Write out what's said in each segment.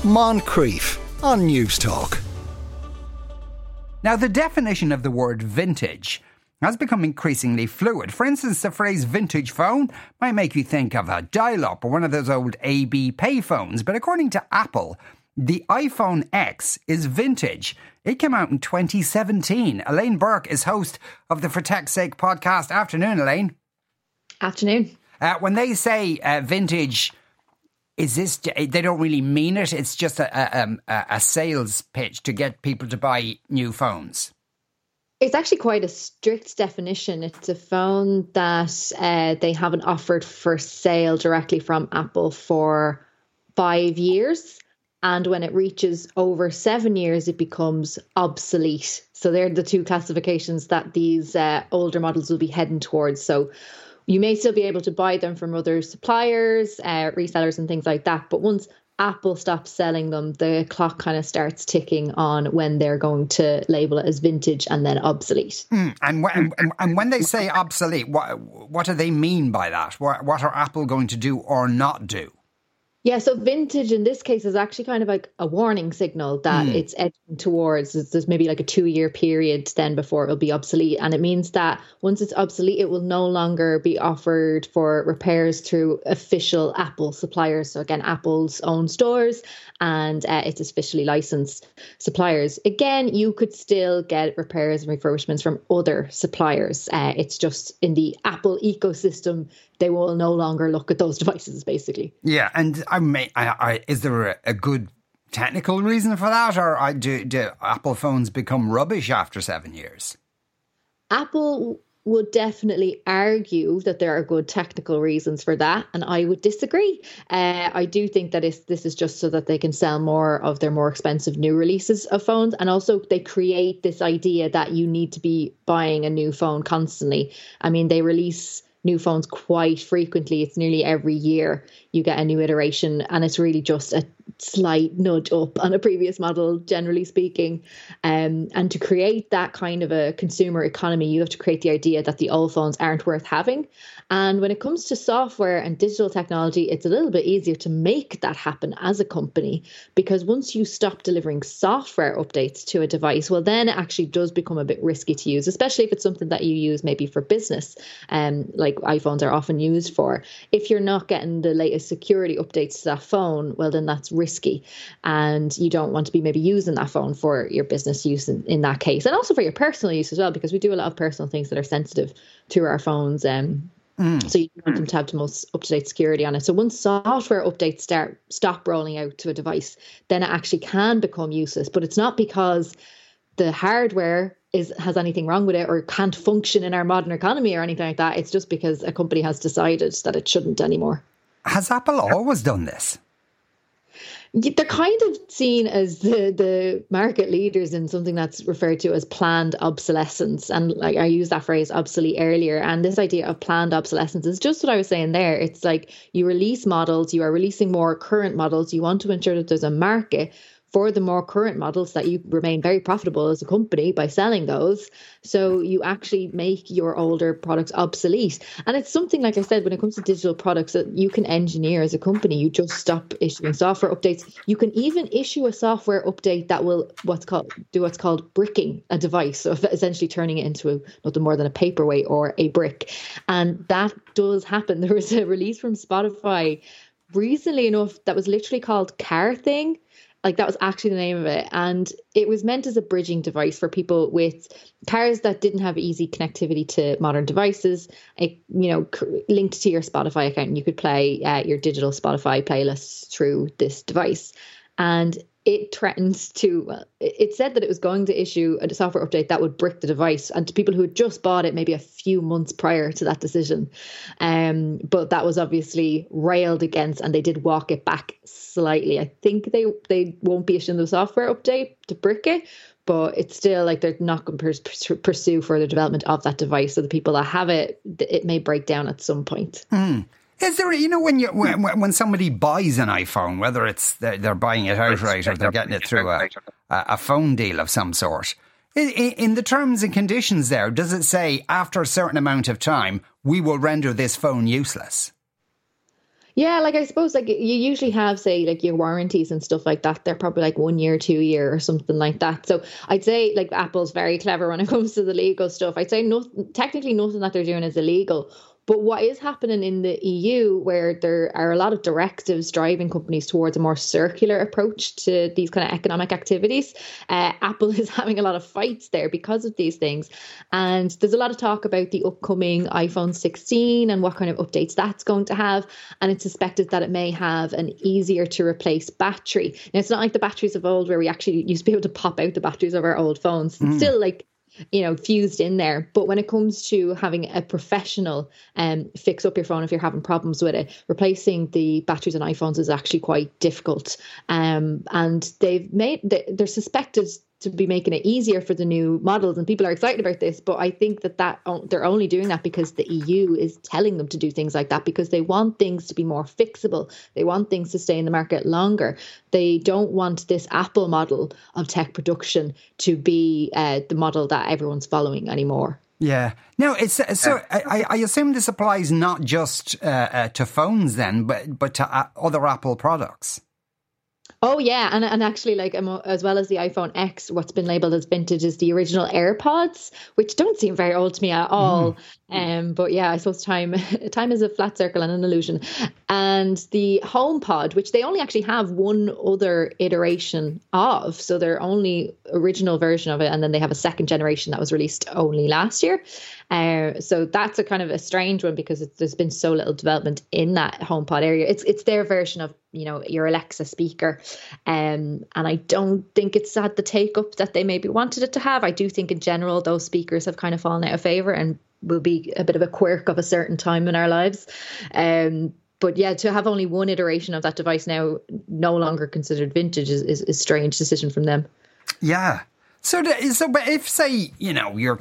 Moncrief on News Talk. Now, the definition of the word vintage has become increasingly fluid. For instance, the phrase vintage phone might make you think of a dial-up or one of those old AB payphones. But according to Apple, the iPhone X is vintage. It came out in 2017. Elaine Burke is host of the For Tech's Sake podcast. Afternoon, Elaine. Afternoon. When they say vintage, is this, they don't really mean it? It's just a sales pitch to get people to buy new phones? It's actually quite a strict definition. It's a phone that they haven't offered for sale directly from Apple for 5 years. And when it reaches over 7 years, it becomes obsolete. So they're the two classifications that these older models will be heading towards. So you may still be able to buy them from other suppliers, resellers and things like that. But once Apple stops selling them, the clock kind of starts ticking on when they're going to label it as vintage and then obsolete. And when they say obsolete, what do they mean by that? What are Apple going to do or not do? Yeah, so vintage in this case is actually kind of like a warning signal that it's edging towards. There's maybe like a 2-year period then before it'll be obsolete. And it means that once it's obsolete, it will no longer be offered for repairs through official Apple suppliers. So again, Apple's own stores and its officially licensed suppliers. Again, you could still get repairs and refurbishments from other suppliers. It's just in the Apple ecosystem, they will no longer look at those devices, basically. Yeah, and is there a good technical reason for that, or do Apple phones become rubbish after 7 years? Apple would definitely argue that there are good technical reasons for that, and I would disagree. I do think that this is just so that they can sell more of their more expensive new releases of phones, and also they create this idea that you need to be buying a new phone constantly. I mean, they release new phones quite frequently. It's nearly every year you get a new iteration, and it's really just a slight nudge up on a previous model, generally speaking. And to create that kind of a consumer economy, you have to create the idea that the old phones aren't worth having. And when it comes to software and digital technology, it's a little bit easier to make that happen as a company, because once you stop delivering software updates to a device, well, then it actually does become a bit risky to use, especially if it's something that you use maybe for business, like iPhones are often used for. If you're not getting the latest security updates to that phone, well, then that's risky. And you don't want to be maybe using that phone for your business use in that case. And also for your personal use as well, because we do a lot of personal things that are sensitive to our phones. So you want them to have the most up-to-date security on it. So once software updates stop rolling out to a device, then it actually can become useless. But it's not because the hardware has anything wrong with it or can't function in our modern economy or anything like that. It's just because a company has decided that it shouldn't anymore. Has Apple always done this? They're kind of seen as the market leaders in something that's referred to as planned obsolescence. And like I used that phrase obsolete earlier. And this idea of planned obsolescence is just what I was saying there. It's like you release models, you are releasing more current models. You want to ensure that there's a market for the more current models, that you remain very profitable as a company by selling those. So you actually make your older products obsolete. And it's something, like I said, when it comes to digital products that you can engineer as a company. You just stop issuing software updates. You can even issue a software update that will what's called bricking a device, so essentially turning it into nothing more than a paperweight or a brick. And that does happen. There was a release from Spotify recently enough that was literally called Car Thing. Like that was actually the name of it. And it was meant as a bridging device for people with cars that didn't have easy connectivity to modern devices. It, linked to your Spotify account, and you could play your digital Spotify playlists through this device. And it said that it was going to issue a software update that would brick the device, and to people who had just bought it maybe a few months prior to that decision. But that was obviously railed against, and they did walk it back slightly. I think they won't be issuing the software update to brick it, but it's still like they're not going to pursue further development of that device. So the people that have it may break down at some point. Is there, when somebody buys an iPhone, whether it's they're buying it outright or they're getting it through a phone deal of some sort, in the terms and conditions there, does it say after a certain amount of time, we will render this phone useless? Yeah, like I suppose like you usually have, say, like your warranties and stuff like that. They're probably like 1 year, 2 year or something like that. So I'd say like Apple's very clever when it comes to the legal stuff. I'd say technically nothing that they're doing is illegal. But what is happening in the EU, where there are a lot of directives driving companies towards a more circular approach to these kind of economic activities, Apple is having a lot of fights there because of these things. And there's a lot of talk about the upcoming iPhone 16 and what kind of updates that's going to have. And it's suspected that it may have an easier to replace battery. Now, it's not like the batteries of old where we actually used to be able to pop out the batteries of our old phones. It's still like, fused in there. But when it comes to having a professional fix up your phone if you're having problems with it, replacing the batteries on iPhones is actually quite difficult. And they're suspected to be making it easier for the new models, and people are excited about this. But I think that they're only doing that because the EU is telling them to do things like that, because they want things to be more fixable. They want things to stay in the market longer. They don't want this Apple model of tech production to be the model that everyone's following anymore. Yeah. Now, I assume this applies not just to phones then, but to other Apple products. Oh, yeah. And actually, like, as well as the iPhone X, what's been labelled as vintage is the original AirPods, which don't seem very old to me at all. But yeah, I suppose time is a flat circle and an illusion. And the HomePod, which they only actually have one other iteration of. So their only original version of it. And then they have a second generation that was released only last year. So that's a kind of a strange one, because there's been so little development in that HomePod area. It's their version of, your Alexa speaker. And I don't think it's had the take up that they maybe wanted it to have. I do think in general, those speakers have kind of fallen out of favor and will be a bit of a quirk of a certain time in our lives. But yeah, to have only one iteration of that device now, no longer considered vintage, is a strange decision from them. Yeah. So but if, say, you're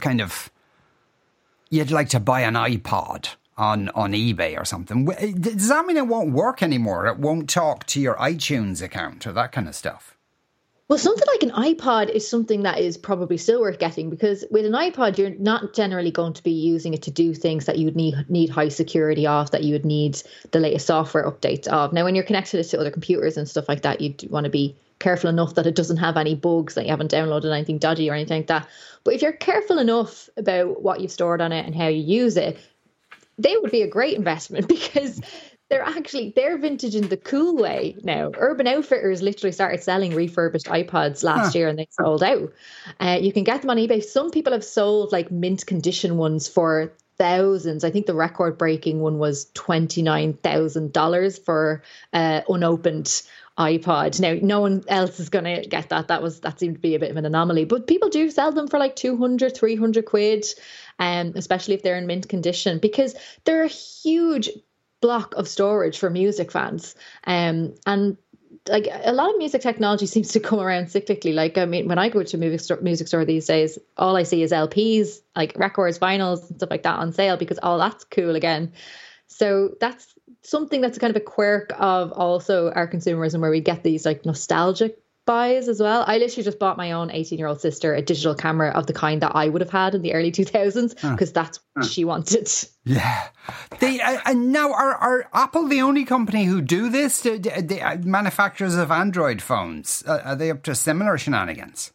you'd like to buy an iPod on eBay or something, does that mean it won't work anymore? It won't talk to your iTunes account or that kind of stuff? Well, something like an iPod is something that is probably still worth getting, because with an iPod, you're not generally going to be using it to do things that you'd need high security of, that you would need the latest software updates of. Now, when you're connected to other computers and stuff like that, you'd want to be careful enough that it doesn't have any bugs, that you haven't downloaded anything dodgy or anything like that. But if you're careful enough about what you've stored on it and how you use it, they would be a great investment, because they're vintage in the cool way now. Urban Outfitters literally started selling refurbished iPods last year, and they sold out. You can get them on eBay. Some people have sold like mint condition ones for thousands. I think the record breaking one was $29,000 for unopened iPod. Now, no one else is going to get that. That seemed to be a bit of an anomaly, but people do sell them for like 200, 300 quid, especially if they're in mint condition, because they're a huge block of storage for music fans. And like a lot of music technology seems to come around cyclically. Like, I mean, when I go to a music store these days, all I see is LPs, like records, vinyls, and stuff like that on sale, because all that's cool again. So that's something that's kind of a quirk of also our consumerism, where we get these like nostalgic buys as well. I literally just bought my own 18-year-old sister a digital camera of the kind that I would have had in the early 2000s, because that's what she wanted. Yeah. And now, are Apple the only company who do this? The manufacturers of Android phones, are they up to similar shenanigans?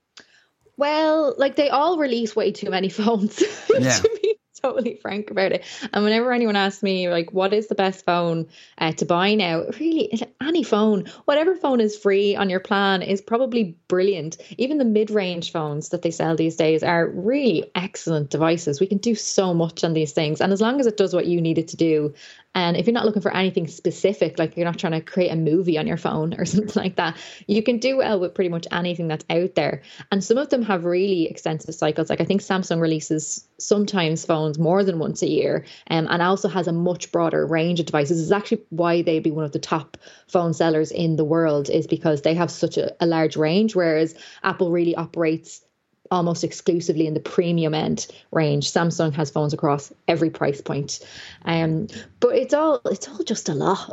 Well, like, they all release way too many phones, Yeah. to be totally frank about it. And whenever anyone asks me, like, what is the best phone to buy now, really, any phone, whatever phone is free on your plan is probably brilliant. Even the mid-range phones that they sell these days are really excellent devices. We can do so much on these things, and as long as it does what you need it to do, and if you're not looking for anything specific, like you're not trying to create a movie on your phone or something like that, you can do well with pretty much anything that's out there. And some of them have really extensive cycles. Like, I think Samsung releases sometimes phones more than once a year, and also has a much broader range of devices. It's actually why they'd be one of the top phone sellers in the world, is because they have such a large range, whereas Apple really operates almost exclusively in the premium end range. Samsung has phones across every price point. But it's all just a lot.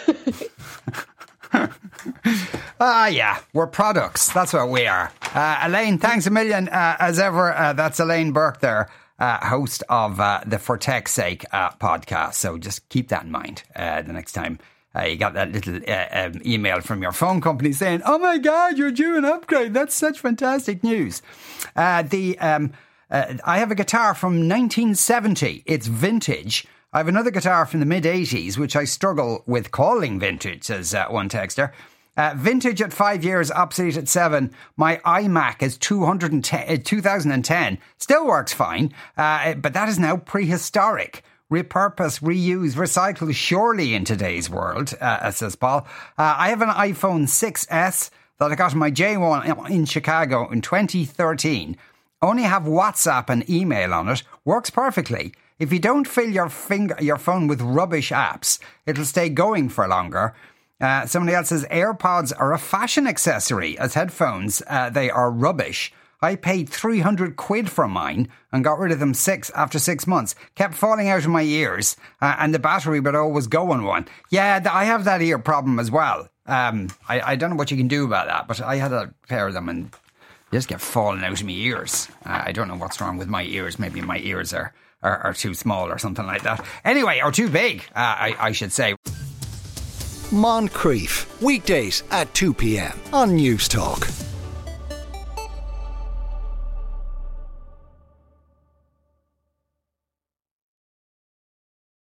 Yeah, we're products. That's what we are. Elaine, thanks a million as ever. That's Elaine Burke there. host of the For Tech's Sake podcast. So just keep that in mind the next time you got that little email from your phone company saying, "Oh my God, you're due an upgrade. That's such fantastic news." I have a guitar from 1970. It's vintage. I have another guitar from the mid-80s, which I struggle with calling vintage, says one texter. Vintage at 5 years, obsolete at 7. My iMac is 2010. Still works fine, but that is now prehistoric. Repurpose, reuse, recycle, surely in today's world, says Paul. I have an iPhone 6S that I got in my J1 in Chicago in 2013. Only have WhatsApp and email on it. Works perfectly. If you don't fill your phone with rubbish apps, it'll stay going for longer. Somebody else says AirPods are a fashion accessory. As headphones, they are rubbish. I paid 300 quid for mine and got rid of them after 6 months. Kept falling out of my ears and the battery would always go on one. Yeah, I have that ear problem as well. I don't know what you can do about that, but I had a pair of them and they just kept falling out of my ears. I don't know what's wrong with my ears. Maybe my ears are too small or something like that. Anyway, or too big, I should say. Moncrief, weekdays at 2 p.m. on News Talk.